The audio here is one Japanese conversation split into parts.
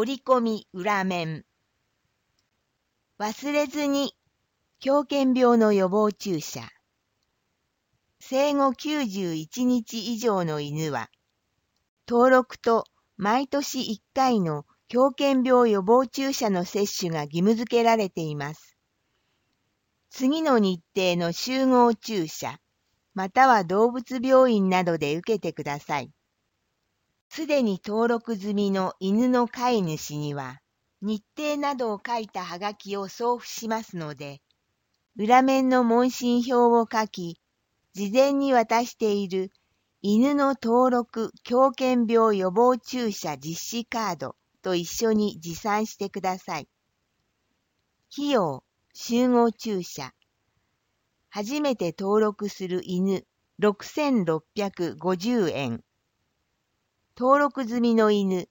折り込み裏面。忘れずに狂犬病の予防注射。生後91日以上の犬は、登録と毎年1回の狂犬病予防注射の接種が義務付けられています。次の日程の集合注射、または動物病院などで受けてください。すでに登録済みの犬の飼い主には、日程などを書いたはがきを送付しますので、裏面の問診票を書き、事前に渡している犬の登録狂犬病予防注射実施カードと一緒に持参してください。費用、集合注射。初めて登録する犬6650円。登録済みの犬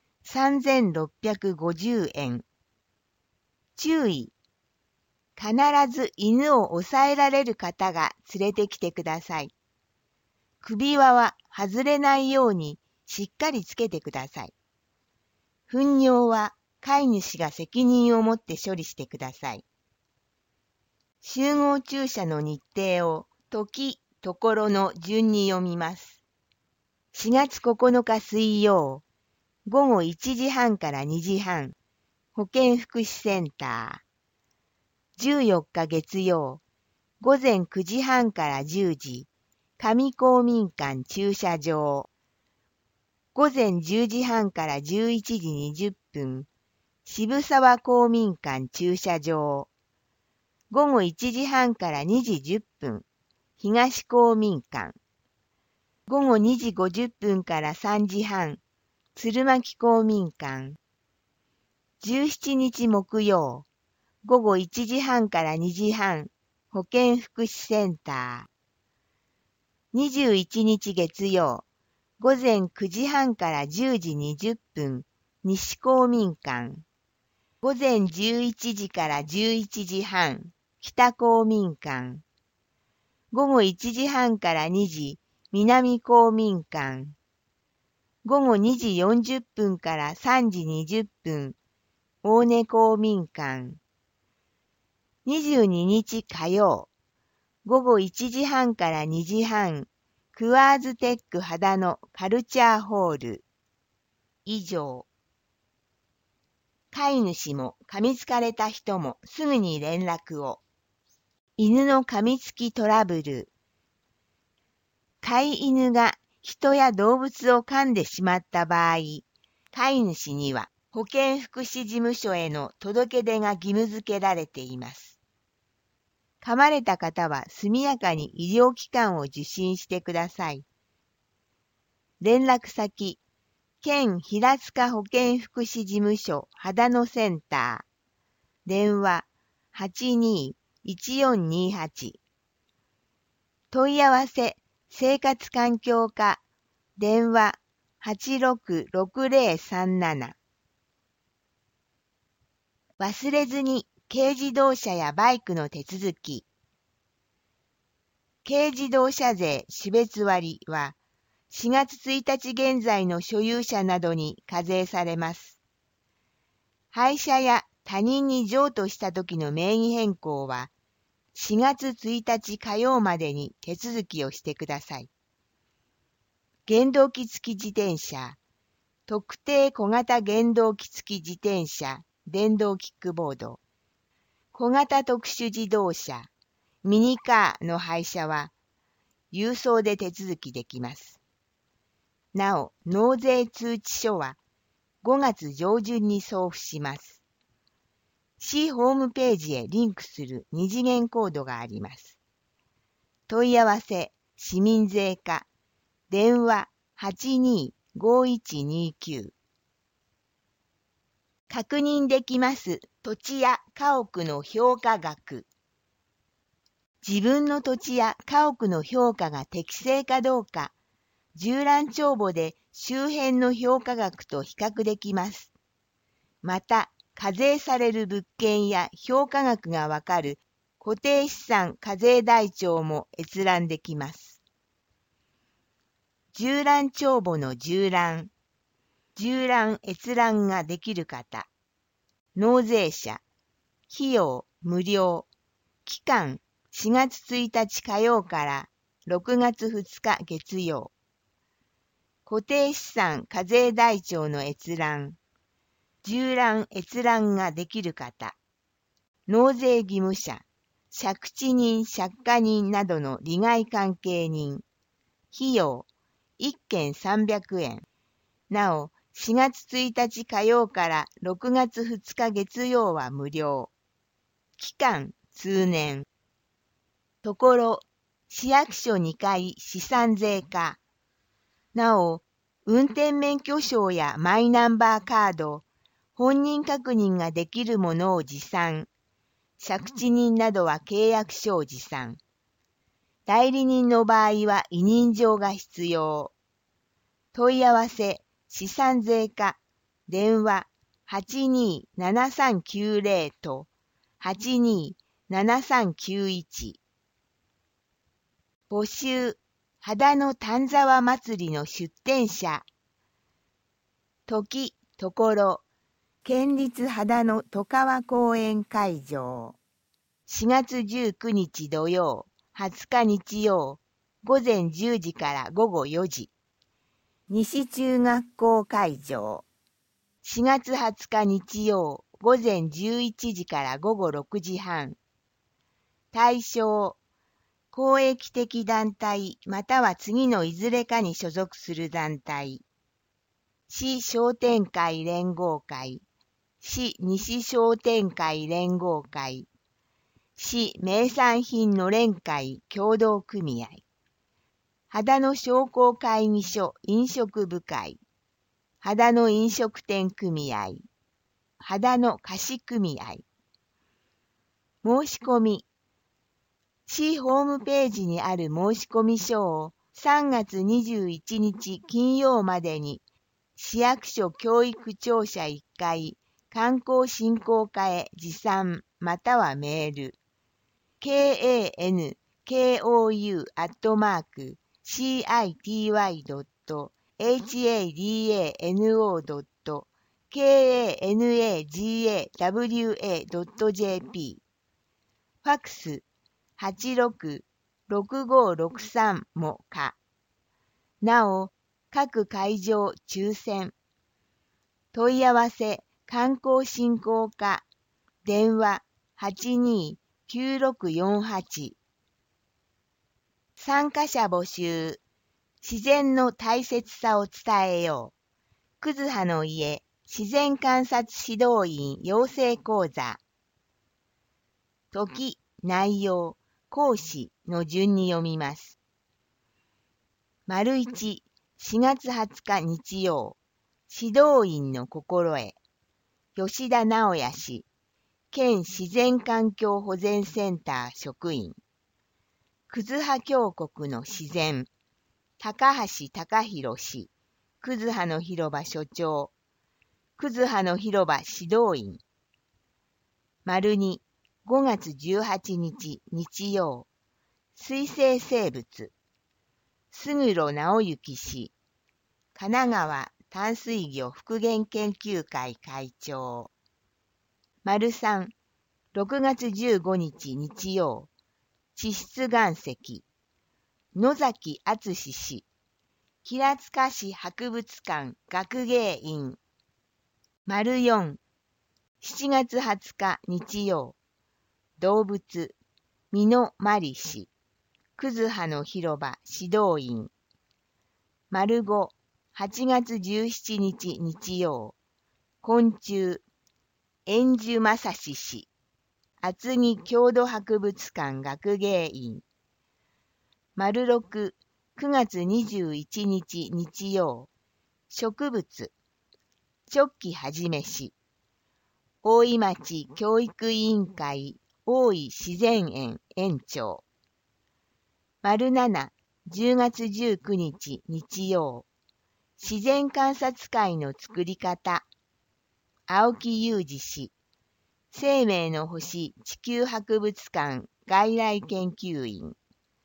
3650円。注意。必ず犬を抑えられる方が連れてきてください。首輪は外れないようにしっかりつけてください。糞尿は飼い主が責任を持って処理してください。集合注射の日程を時、ところの順に読みます。4月9日水曜、午後1時半から2時半、保健福祉センター。14日月曜、午前9時半から10時、上公民館駐車場。午前10時半から11時20分、渋沢公民館駐車場。午後1時半から2時10分、東公民館。午後2時50分から3時半、鶴巻公民館。17日木曜、午後1時半から2時半、保健福祉センター。21日月曜、午前9時半から10時20分、西公民館。午前11時から11時半、北公民館。午後1時半から2時、南公民館。午後2時40分から3時20分、大根公民館。22日火曜、午後1時半から2時半、クワーズテック秦野カルチャーホール。以上。飼い主も噛みつかれた人もすぐに連絡を。犬の噛みつきトラブル。飼い犬が人や動物を噛んでしまった場合、飼い主には保健福祉事務所への届け出が義務付けられています。噛まれた方は速やかに医療機関を受診してください。連絡先、県平塚保健福祉事務所秦野センター。電話82-1428。問い合わせ生活環境課。電話866037。忘れずに軽自動車やバイクの手続き。軽自動車税種別割は4月1日現在の所有者などに課税されます。廃車や他人に譲渡した時の名義変更は4月1日火曜までに手続きをしてください。原動機付き自転車、特定小型原動機付き自転車、電動キックボード、小型特殊自動車、ミニカーの廃車は郵送で手続きできます。なお、納税通知書は5月上旬に送付します。市ホームページへリンクする二次元コードがあります。問い合わせ、市民税課、電話825129。確認できます土地や家屋の評価額。自分の土地や家屋の評価が適正かどうか、縦覧帳簿で周辺の評価額と比較できます。また、課税される物件や評価額がわかる固定資産課税台帳も閲覧できます。縦覧帳簿の縦覧。 縦覧閲覧ができる方、納税者、費用無料、期間4月1日火曜から6月2日月曜、固定資産課税台帳の閲覧、縦覧閲覧ができる方、納税義務者、借地人借家人などの利害関係人、費用1件300円。なお、4月1日火曜から6月2日月曜は無料。期間通年。ところ、市役所2階資産税課。なお、運転免許証やマイナンバーカード、本人確認ができるものを持参。借地人などは契約書を持参。代理人の場合は委任状が必要。問い合わせ、資産税課、電話827390と827391。募集、秦野丹沢祭りの出展者。時、ところ、県立秦野戸川公園会場。4月19日土曜、20日日曜、午前10時から午後4時。西中学校会場。4月20日日曜、午前11時から午後6時半。対象、公益的団体または次のいずれかに所属する団体。市商店会連合会、市西商店会連合会、市名産品の連会協同組合。秦野商工会議所飲食部会。秦野飲食店組合。秦野菓子組合。申し込み。市ホームページにある申込書を3月21日金曜までに市役所教育庁舎1階観光振興課へ持参またはメールkankou@city.hadano.kanagawa.jp ファックス866563も可。なお、各会場抽選。問い合わせ観光振興課電話829648。参加者募集。自然の大切さを伝えよう。葛葉の家自然観察指導員養成講座。時、内容、講師の順に読みます。丸1、4月20日日曜、指導員の心得、吉田直也氏、県自然環境保全センター職員、葛葉峡谷の自然、高橋隆弘氏、葛葉の広場所長、葛葉の広場指導員。丸2、5月18日日曜、水生生物、勝呂直之氏、神奈川淡水魚復元研究会会長。丸3、6月15日日曜、地質岩石、野崎敦氏、平塚市博物館学芸員。丸4、7月20日日曜、動物、美濃真理氏、葛葉の広場指導員。丸5、8月17日日曜、昆虫、円寿正史氏、厚木郷土博物館学芸員。丸6、9月21日日曜、植物、直木はじめ氏、大井町教育委員会大井自然園園長。丸7、10月19日日曜、自然観察会の作り方、青木裕二氏、生命の星地球博物館外来研究員。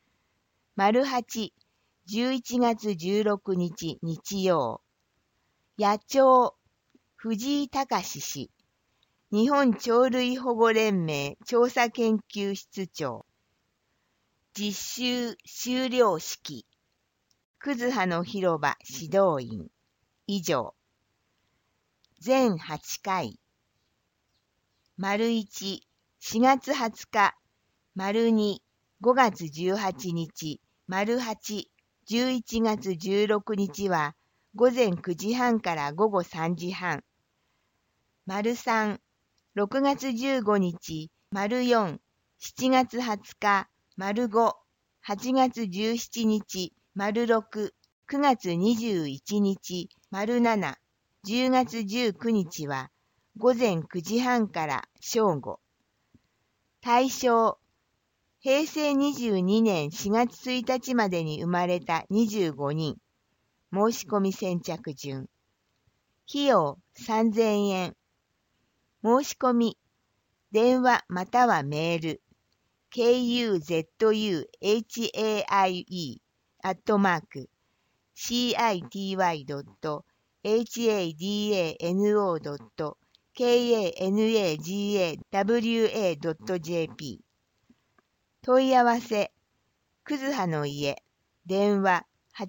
丸8、11月16日日曜、 野鳥、藤井隆氏、日本鳥類保護連盟調査研究室長。実習修了式。葛葉の広場指導員。以上。全8回。丸1、4月20日。丸2、5月18日。丸8、11月16日は午前9時半から午後3時半。丸3、6月15日。丸4、7月20日。丸5、8月17日。丸6、9月21日。丸7、10月19日は午前9時半から正午。対象、平成22年4月1日までに生まれた25人。申し込み先着順。費用3000円。申し込み、電話またはメール、kuzetoi@city.hadano.kanagawa.jp。問い合わせ、葛葉の家、電話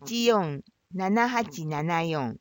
847874。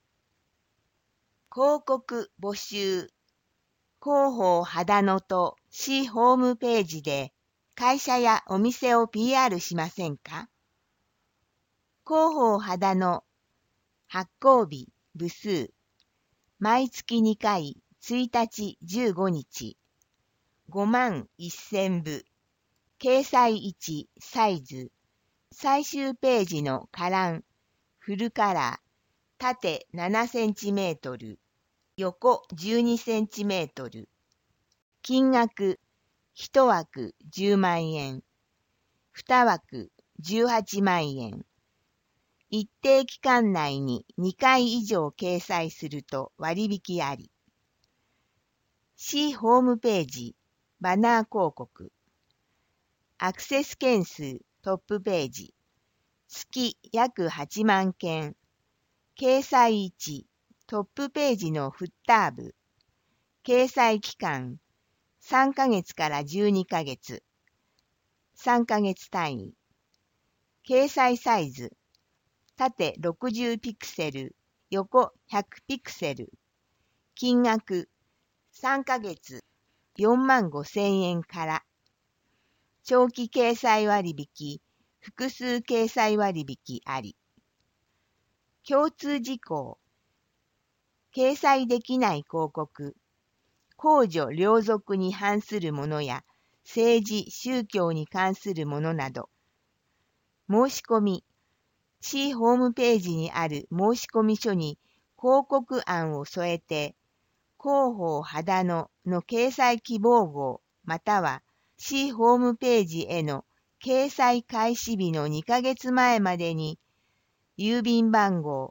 広告募集。広報秦野と市ホームページで会社やお店を PR しませんか？広報秦野発行日部数毎月2回1日15日51000部掲載位置サイズ最終ページのカランフルカラー縦7センチメートル横12センチメートル。金額、1枠10万円。2枠18万円。一定期間内に2回以上掲載すると割引あり。市ホームページ、バナー広告。アクセス件数トップページ。月約8万件。掲載位置。トップページのフッター部。掲載期間、3ヶ月から12ヶ月。3ヶ月単位。掲載サイズ、縦60ピクセル、横100ピクセル。金額、3ヶ月、45,000円から。長期掲載割引、複数掲載割引あり。共通事項。掲載できない広告、公序良俗に反するものや政治・宗教に関するものなど。申し込み、市ホームページにある申込書に広告案を添えて、広報秦野の掲載希望号または市ホームページへの掲載開始日の2ヶ月前までに、郵便番号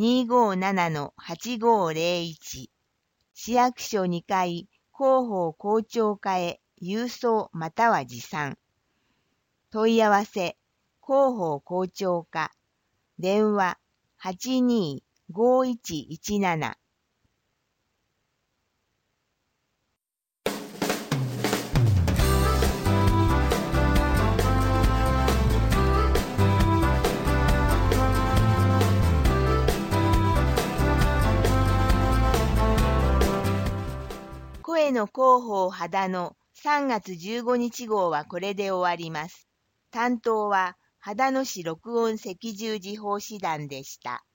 257-8501市役所2階広報広聴課へ郵送または持参。問い合わせ広報広聴課電話825117。声の広報秦野3月15日号はこれで終わります。担当は秦野市録音赤十字奉仕団でした。